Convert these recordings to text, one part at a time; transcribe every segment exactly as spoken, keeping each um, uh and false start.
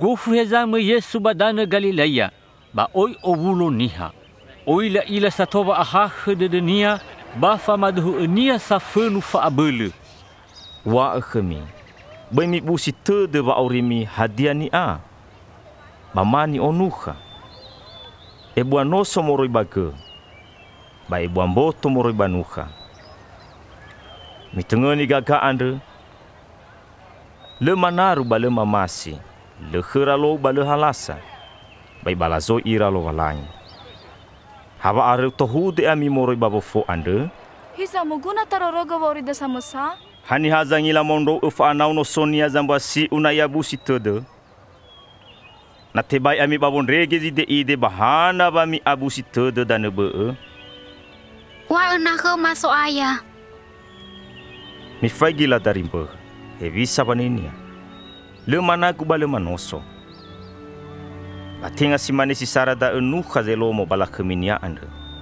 gofu hezama Yesu badana Galilea, ba oi owulo niha. Oi la ila satova aha de denia, ba famadu enia safenu fa abele. Wa khami. Bai mi busi te de ba aurimi hadiani a. Mamani onuha. E bua noso moroi bage. Ba e bua mboto moroi banuha. Mi tengeni gaga ande. Le manaru ba le mamasi. Le khiralo ba le halasa. Bai balazo ira lo walangi. Hawa are tohu de ami moroi babofo ande. Hisa muguna taroroga wori de samusa. Hani hazangi la mondo ufa anau no sonia zambasi unaya busi tede. Na tebai ami babon regezi de ide bahana bami abusi tede dan be. Wa enake masuk ayah. Mi fagila dari be. He visa baninia. Le mana ku bale manoso. Batinga si mane si sarada enu khazelo mo bala kheminia ande.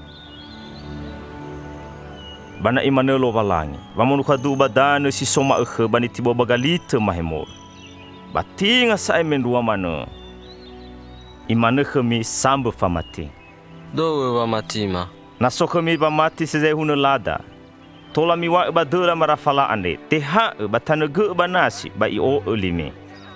Bana imane lo walangi. Bamonu khadu badane si soma ekhe bani tibo bagalite mahemor. Batinga sa emendua mana. Imane khemi sambe famati. Do wa mati ma. Naso khemi ba mati seze huna lada. Tola mi wa badura marafala ande. Teha batane ge banasi ba i o elime.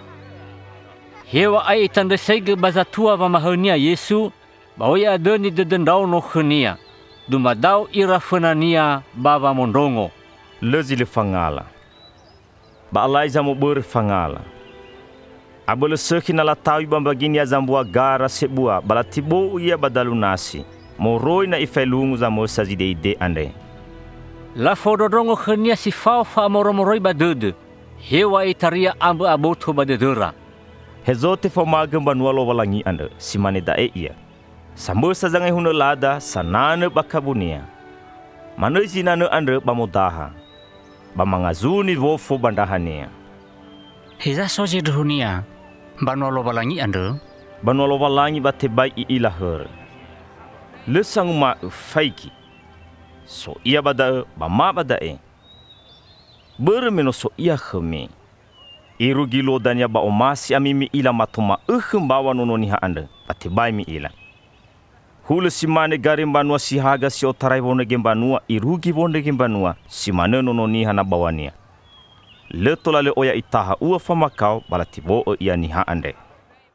Hewa ai tanda sege bazatua ba mahonia Yesu, ba oi adeni de dendau no khenia. Dumadau ira fenania baba mondongo. Lezi le fangala. Ba alai zamu ber fangala. Abole sekina la tawi bambagini ya zambua gara sebua bala tibo ia badalu nasi. Moroi na ifelungu za mosa zide ide ande. La fododongo khenia si fau fa moromoroi badede. Hewa itaria amba aboto badedera. Hezote fo magem banualo walangi ande simane dae ia. Sambil sazangai huna lada sanane bakabunia. Mana zinane ande bamodaha. Bamangazuni wofo bandahania. Heza soje dunia. Banolo walangi ande. Banolo walangi batebai i ilahur. Lesang ma faiki. So ia bada bama badae. Bermeno so ia kheme. Iru gilo danya ba omasi amimi ila matoma ukhem bawa nononiha ande. Batebai mi ila. Hulu simane garim banua si haga si otarai wone gembanua irugi wone gembanua simane nononi hana bawania. Leto lale oya itaha ua famakau balatibo o ia niha ande.